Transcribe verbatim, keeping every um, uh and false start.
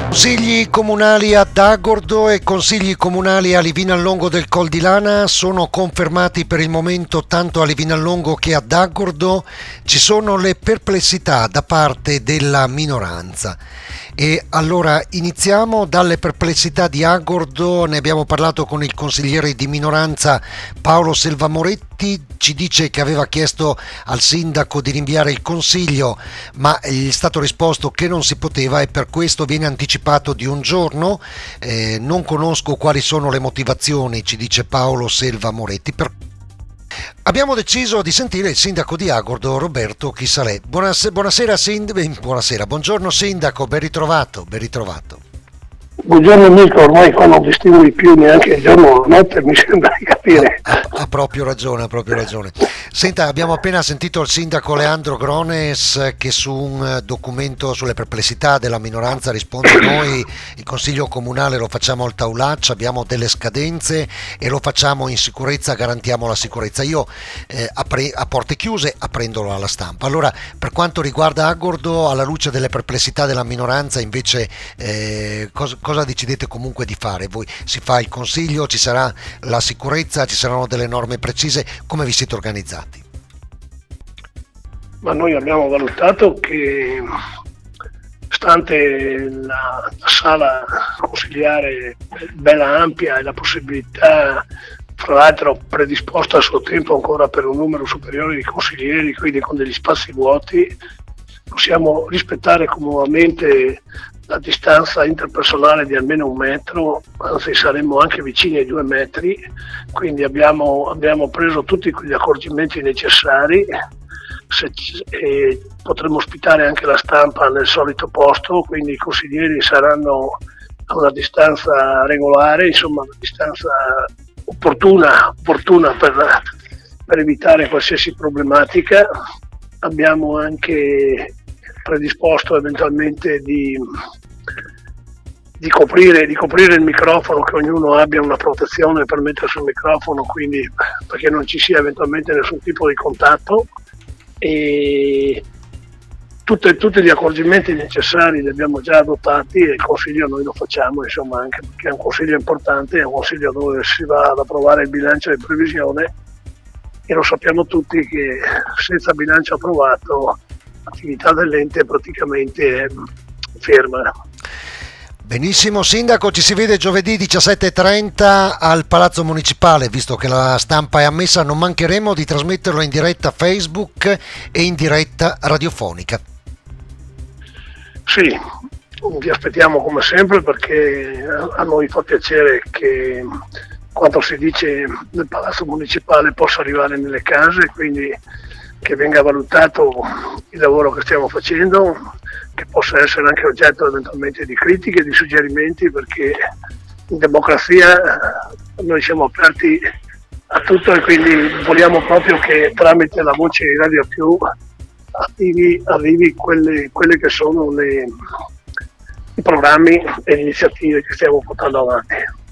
Consigli comunali ad Agordo e consigli comunali a Livinallongo del Col di Lana sono confermati per il momento tanto a Livinallongo che ad Agordo. Ci sono le perplessità da parte della minoranza. E allora iniziamo dalle perplessità di Agordo. Ne abbiamo parlato con il consigliere di minoranza Paolo Selvamoretti. Ci dice che aveva chiesto al sindaco di rinviare il consiglio, ma gli è stato risposto che non si poteva e per questo viene anticipato di un giorno. Eh, non conosco quali sono le motivazioni, ci dice Paolo Selvamoretti. Per... Abbiamo deciso di sentire il sindaco di Agordo, Roberto Chisalè. Buonasera, buonasera, sind- buonasera, buongiorno sindaco, ben ritrovato, ben ritrovato. Buongiorno amico, ormai qua non distingui più neanche il giorno o la notte, mi sembra di capire. Ha, ha, ha proprio ragione, ha proprio ragione. Senta, abbiamo appena sentito il sindaco Leandro Grones che su un documento sulle perplessità della minoranza risponde: noi il consiglio comunale lo facciamo al taulaccio, abbiamo delle scadenze e lo facciamo in sicurezza, garantiamo la sicurezza. Io eh, a, pre- a porte chiuse apprendolo alla stampa. Allora, per quanto riguarda Agordo, alla luce delle perplessità della minoranza, invece eh, cosa, cosa decidete comunque di fare? Voi si fa il consiglio, ci sarà la sicurezza, ci saranno delle norme precise, come vi siete organizzati? Ma noi abbiamo valutato che, stante la, la sala consigliare bella ampia e la possibilità, fra l'altro predisposta a suo tempo ancora per un numero superiore di consiglieri, quindi con degli spazi vuoti, possiamo rispettare comodamente la distanza interpersonale di almeno un metro, anzi saremmo anche vicini ai due metri, quindi abbiamo, abbiamo preso tutti gli accorgimenti necessari. Se, e potremo ospitare anche la stampa nel solito posto, quindi i consiglieri saranno a una distanza regolare, insomma una distanza opportuna, opportuna per, per evitare qualsiasi problematica. Abbiamo anche predisposto eventualmente di, di, coprire, di coprire il microfono, che ognuno abbia una protezione per mettere sul microfono, quindi perché non ci sia eventualmente nessun tipo di contatto. E tutte, tutti gli accorgimenti necessari li abbiamo già adottati e il consiglio noi lo facciamo, insomma, anche perché è un consiglio importante, è un consiglio dove si va ad approvare il bilancio di previsione e lo sappiamo tutti che senza bilancio approvato l'attività dell'ente praticamente è ferma. Benissimo sindaco, ci si vede giovedì diciassette e trenta al Palazzo Municipale, visto che la stampa è ammessa, non mancheremo di trasmetterlo in diretta Facebook e in diretta radiofonica. Sì, vi aspettiamo come sempre, perché a noi fa piacere che quanto si dice nel Palazzo Municipale possa arrivare nelle case, quindi che venga valutato il lavoro che stiamo facendo, che possa essere anche oggetto eventualmente di critiche, di suggerimenti, perché in democrazia noi siamo aperti a tutto e quindi vogliamo proprio che tramite la voce di Radio Più arrivi, arrivi quelle, quelle che sono le, i programmi e le iniziative che stiamo portando avanti.